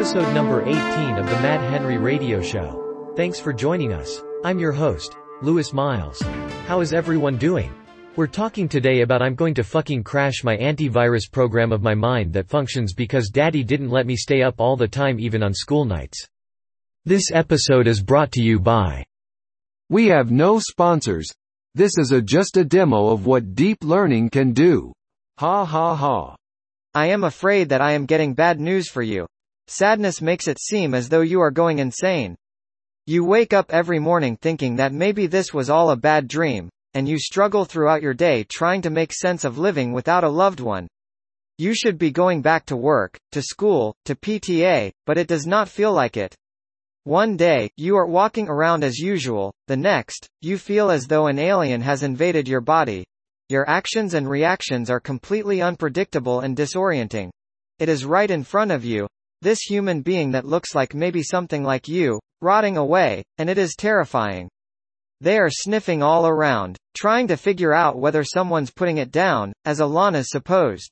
episode number 18 of the Matt Henry Radio Show. Thanks for joining us. I'm your host, Louis Miles. How is everyone doing? We're talking today about I'm going to fucking crash my antivirus program of my mind that functions because daddy didn't let me stay up all the time even on school nights. This episode is brought to you by... We have no sponsors. This is just a demo of what deep learning can do. Ha ha ha. I am afraid that I am getting bad news for you. Sadness makes it seem as though you are going insane. You wake up every morning thinking that maybe this was all a bad dream, and you struggle throughout your day trying to make sense of living without a loved one. You should be going back to work, to school, to PTA, but it does not feel like it. One day, you are walking around as usual, the next, you feel as though an alien has invaded your body. Your actions and reactions are completely unpredictable and disorienting. It is right in front of you, this human being that looks like maybe something like you, rotting away, and it is terrifying. They are sniffing all around, trying to figure out whether someone's putting it down, as Alana supposed.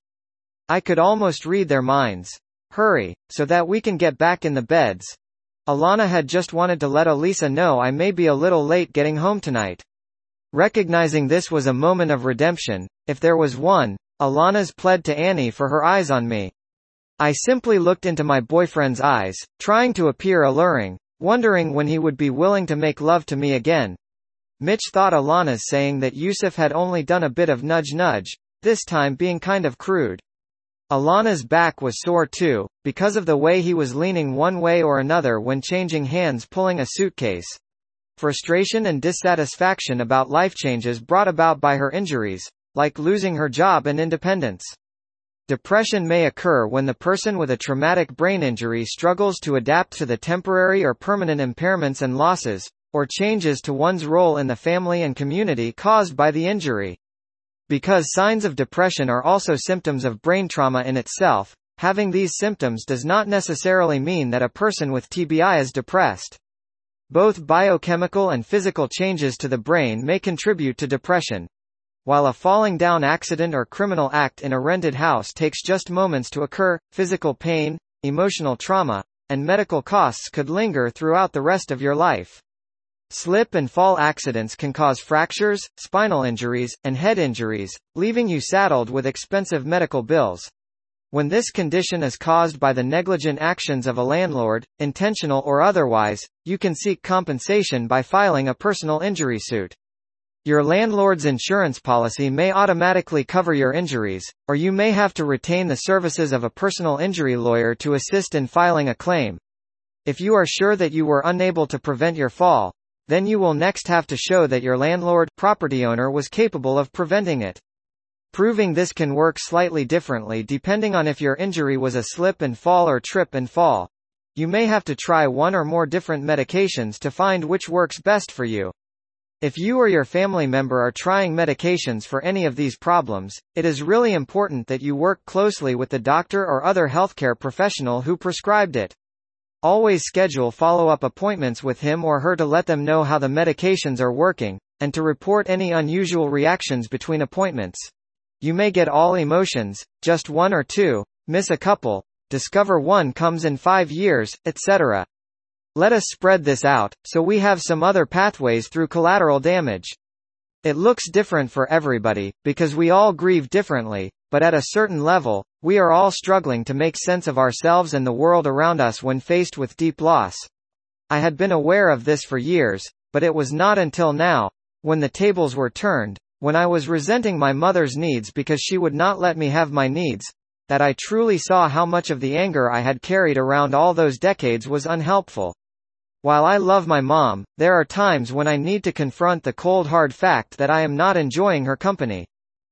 I could almost read their minds. Hurry, so that we can get back in the beds. Alana had just wanted to let Elisa know I may be a little late getting home tonight. Recognizing this was a moment of redemption, if there was one, Alana's pled to Annie for her eyes on me. I simply looked into my boyfriend's eyes, trying to appear alluring, wondering when he would be willing to make love to me again. Mitch thought Alana's saying that Yusuf had only done a bit of nudge-nudge, this time being kind of crude. Alana's back was sore too, because of the way he was leaning one way or another when changing hands pulling a suitcase. Frustration and dissatisfaction about life changes brought about by her injuries, like losing her job and independence. Depression may occur when the person with a traumatic brain injury struggles to adapt to the temporary or permanent impairments and losses, or changes to one's role in the family and community caused by the injury. Because signs of depression are also symptoms of brain trauma in itself, having these symptoms does not necessarily mean that a person with TBI is depressed. Both biochemical and physical changes to the brain may contribute to depression. While a falling down accident or criminal act in a rented house takes just moments to occur, physical pain, emotional trauma, and medical costs could linger throughout the rest of your life. Slip and fall accidents can cause fractures, spinal injuries, and head injuries, leaving you saddled with expensive medical bills. When this condition is caused by the negligent actions of a landlord, intentional or otherwise, you can seek compensation by filing a personal injury suit. Your landlord's insurance policy may automatically cover your injuries, or you may have to retain the services of a personal injury lawyer to assist in filing a claim. If you are sure that you were unable to prevent your fall, then you will next have to show that your landlord, property owner was capable of preventing it. Proving this can work slightly differently depending on if your injury was a slip and fall or trip and fall. You may have to try one or more different medications to find which works best for you. If you or your family member are trying medications for any of these problems, it is really important that you work closely with the doctor or other healthcare professional who prescribed it. Always schedule follow-up appointments with him or her to let them know how the medications are working, and to report any unusual reactions between appointments. You may get all emotions, just one or two, miss a couple, discover one comes in 5 years, etc. Let us spread this out, so we have some other pathways through collateral damage. It looks different for everybody, because we all grieve differently, but at a certain level, we are all struggling to make sense of ourselves and the world around us when faced with deep loss. I had been aware of this for years, but it was not until now, when the tables were turned, when I was resenting my mother's needs because she would not let me have my needs, that I truly saw how much of the anger I had carried around all those decades was unhelpful. While I love my mom, there are times when I need to confront the cold hard fact that I am not enjoying her company.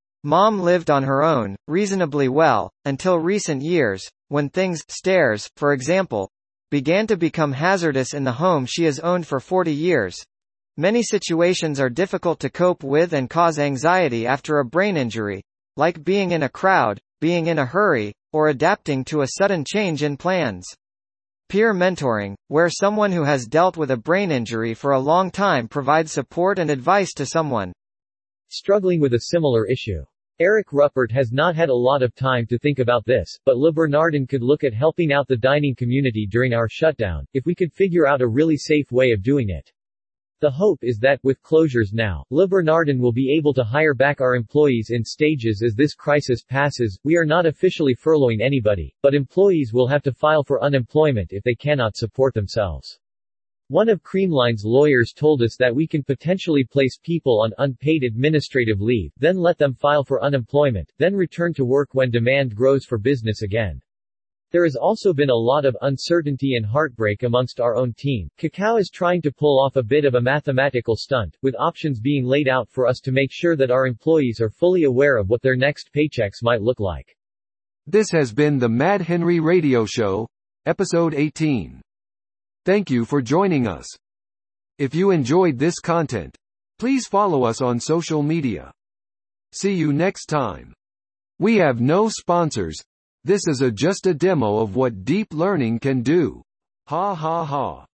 Mom lived on her own, reasonably well, until recent years, when things, stairs, for example, began to become hazardous in the home she has owned for 40 years. Many situations are difficult to cope with and cause anxiety after a brain injury, like being in a crowd, being in a hurry, or adapting to a sudden change in plans. Peer mentoring, where someone who has dealt with a brain injury for a long time provides support and advice to someone struggling with a similar issue. Eric Ruppert has not had a lot of time to think about this, but Le Bernardin could look at helping out the dining community during our shutdown, if we could figure out a really safe way of doing it. The hope is that, with closures now, Le Bernardin will be able to hire back our employees in stages as this crisis passes. We are not officially furloughing anybody, but employees will have to file for unemployment if they cannot support themselves. One of Creamline's lawyers told us that we can potentially place people on unpaid administrative leave, then let them file for unemployment, then return to work when demand grows for business again. There has also been a lot of uncertainty and heartbreak amongst our own team. Kakao is trying to pull off a bit of a mathematical stunt, with options being laid out for us to make sure that our employees are fully aware of what their next paychecks might look like. This has been the Mad Henry Radio Show, episode 18. Thank you for joining us. If you enjoyed this content, please follow us on social media. See you next time. We have no sponsors. This is just a demo of what deep learning can do. Ha ha ha.